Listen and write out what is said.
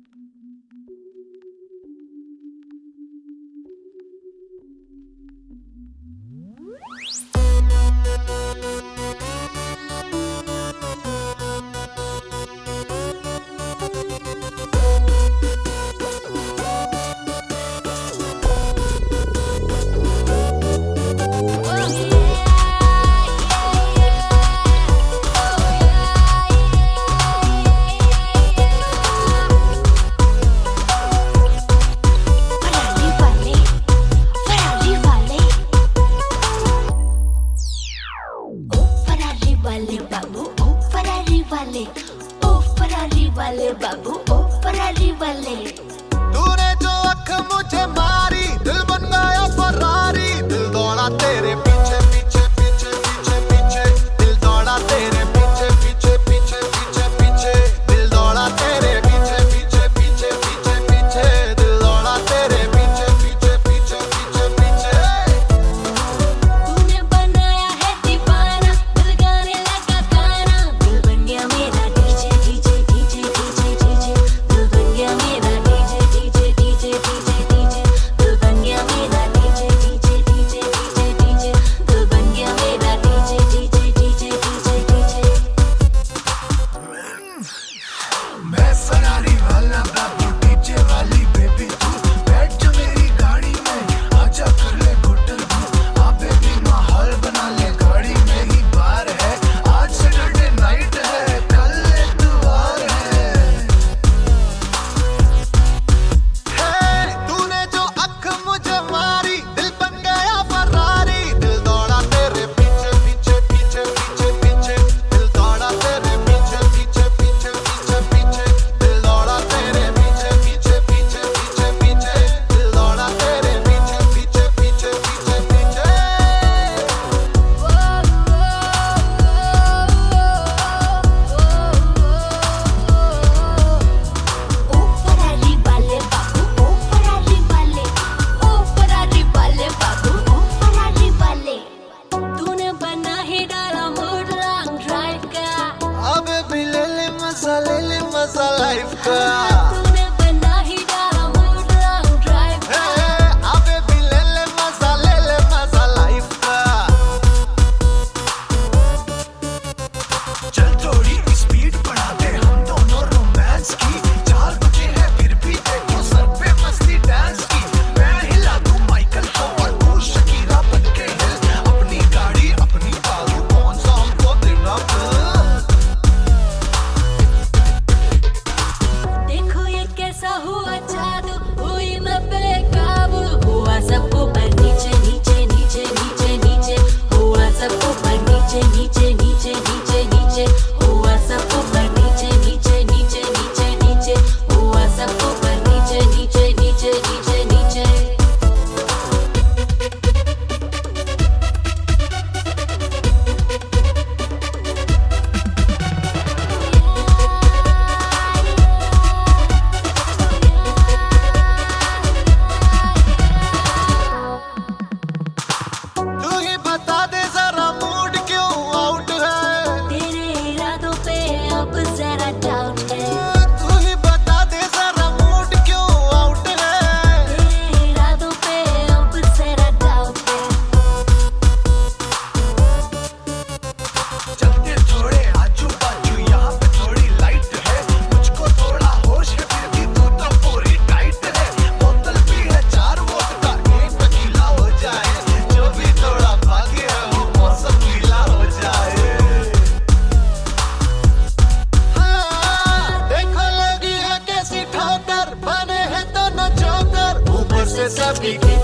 वाले बाबू ओ फरारी वाले। तूने जो अख मुझे मारी, दिल बन गया फरारी। दिल दौड़ा तेरे पीछे पीछे पीछे पीछे पीछे। दिल दौड़ा तेरे पीछे पीछे पीछे पीछे पीछे। दिल दौड़ा तेरे पीछे पीछे पीछे पीछे पीछे। दिल दौड़ा तेरे पीछे पीछे पीछे पीछे पीछे। तूने बनाया है दीवाना, दिल गाने लगा गाना। दिल बन गया मेरा DJ DJ DJ DJ DJ. दिल बन गया मेरा DJ DJ DJ DJ DJ. दिल बन गया मेरा DJ DJ DJ DJ DJ. दिल बन गया मेरा DJ DJ DJ DJ DJ. मैं फरारी वाला बाबू, डीजे वाली बेबी तू। बैठ जा मेरी गाड़ी में, आजा कर ले घुटन तू। आ बेबी माहौल बना ले, गाड़ी में ही बार है। आज सैटरडे नाइट है, कल इतवार है। तूने जो अख मुझे मारी, दिल बन गया फरारी। दिल दौड़ा तेरे पीछे पीछे पीछे पीछे पीछे। दिल दौड़ा तेरे पीछे पीछे पीछे पीछे पीछे। दिल दौड़ा तेरे पीछे पीछे पीछे पीछे पीछे। दिल दौड़ा तेरे पीछे पीछे पीछे पीछे पीछे। ओ फरारी वाले बाबू, ओ फरारी वाले। ओ फरारी वाले बाबू, ओ फरारी वाले। तूने बना ही डाला मूड लॉन्ग ड्राइव का। अबे भी ले ले मजा लाइफ का। तूने बना ही डाला मूड लॉन्ग ड्राइव का। अबे भी ले ले मजा लाइफ का। चल थोड़ी स्पीड बढ़ा दे, हम दोनों रोमांस की। 4 बजे है फिर भी देखो सर पे मस्ती डांस की। मैं हिला दूं माइकल को और तू शकीरा बनके हिल। अपनी गाड़ी अपनी बाबू, कौन सा हमको देना फिर। देखो ये कैसा हुआ जादू, हुई मैं बेकाबू। हुआ सब ऊपर नीचे नीचे नीचे नीचे नीचे। हुआ सब ऊपर नीचे नीचे नीचे नीचे नीचे। हुआ सब ऊपर नीचे नीचे नीचे नीचे नीचे। हुआ सब ऊपर नीचे नीचे नीचे नीचे नीचे। तू ही बता दे जरा मूड क्यों आउट है। तेरे इरादों पे अब जरा डाउट है। तू ही बता दे जरा मूड क्यों आउट है। तेरे इरादों पे अब जरा डाउट है। चलते थोड़े आजू बाजू, यहाँ पे थोड़ी लाइट है। मुझको थोड़ा होश है फिर भी तू तो पूरी टाइट है। बोतल भी है 4 वोट का, एक टकीला हो जाए। जो भी थोड़ा भाग्य है वो मौसम गीला हो जाए। देखो लगी है कैसी ठोकर, बने हैं दोनों जोकर। ऊपर से सभी की